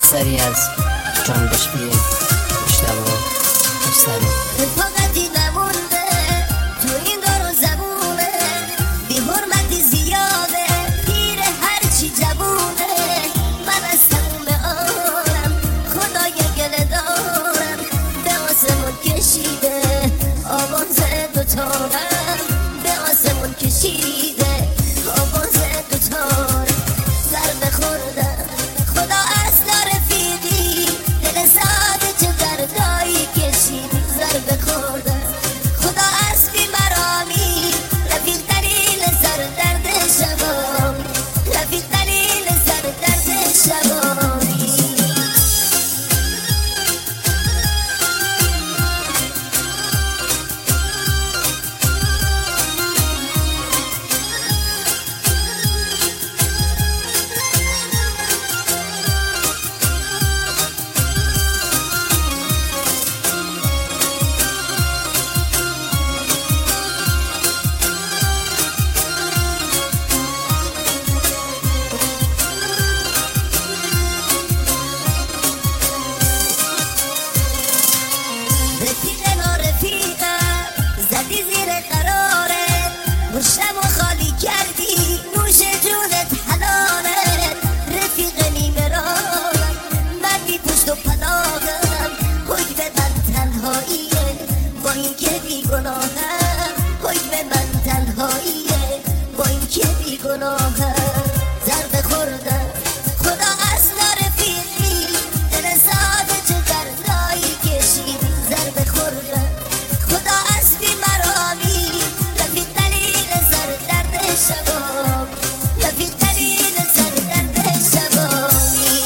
اثری از جنبش بی مجتبی مستقیم. فقطی نمونده تو این دار و زبونه، بی حرمتی زیاده پیر هرچی جوونه. من از تموم آرم خدای گله دارم، به آسمون کشیده آواز دوتارم، به آسمون کشیده آواز دوتارم. ضربه خوردم خدا اصلا رفیقی، دل ساده چه دردایی کشیدی. ضربه خوردم خدا از بیمرامی، رفیق دلیل سر درد شبامی، رفیق دلیل سر درد شبامی. گوشم و خالی کردی نوش جونت حلاله، رفیق نیمه راهم من بی پشت و پناهم. حکم من تنهاییه با این که بی گناهم، حکم من تنهاییه با این که بی گناهم. ضربه خوردم خدا اصلا رفیقی، دل ساده چه دردایی کشیدی. ضربه خوردم خدا از بیمرامی، رفیق دلیل سر درد شبامی، رفیق دلیل سر درد شبامی.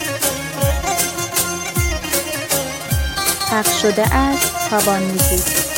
پخش شده از تابان موزیک.